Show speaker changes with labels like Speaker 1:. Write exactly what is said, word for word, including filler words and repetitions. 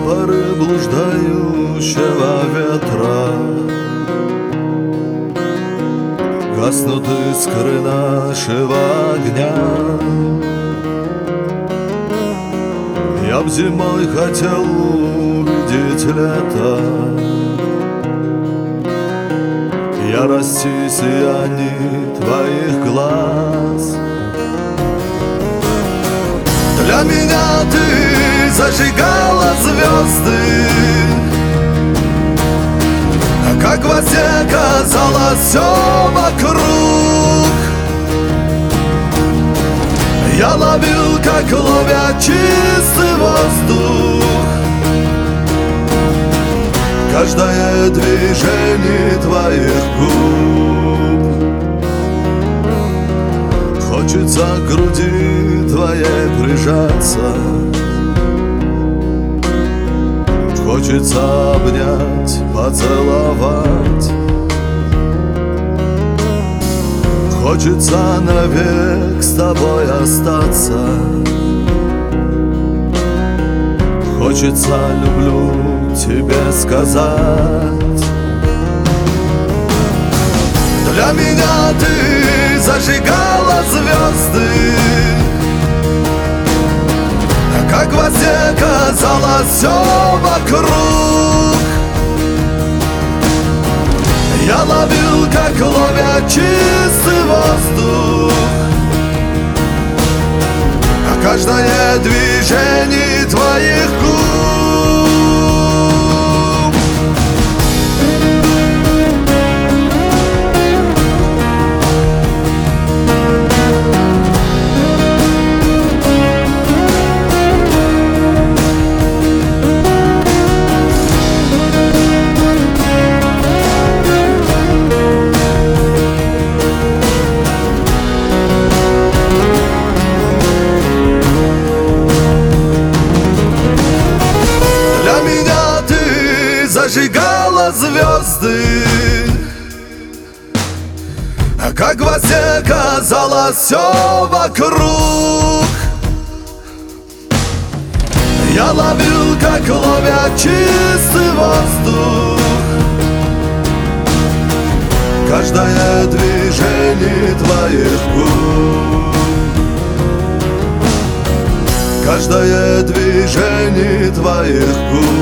Speaker 1: пары блуждающего ветра. Гаснут искры нашего огня. Я б зимой хотел увидеть лето, ярости сияний твоих глаз. Для меня ты зажигала звезды, как во сне казалось все вокруг. Я ловил, как ловят чистый воздух, каждое движение твоих губ. Хочется к груди твоей прижаться, хочется обнять, поцеловать, хочется навек с тобой остаться. Хочется люблю тебе сказать. Для меня ты зажигала звезды, как во сне казалось все вокруг. Я ловил, как ловят чистый воздух, каждое движение твоих губ. Зажигала звезды, как во сне казалось все вокруг. Я ловил, как ловят чистый воздух, каждое движение твоих губ, каждое движение твоих губ.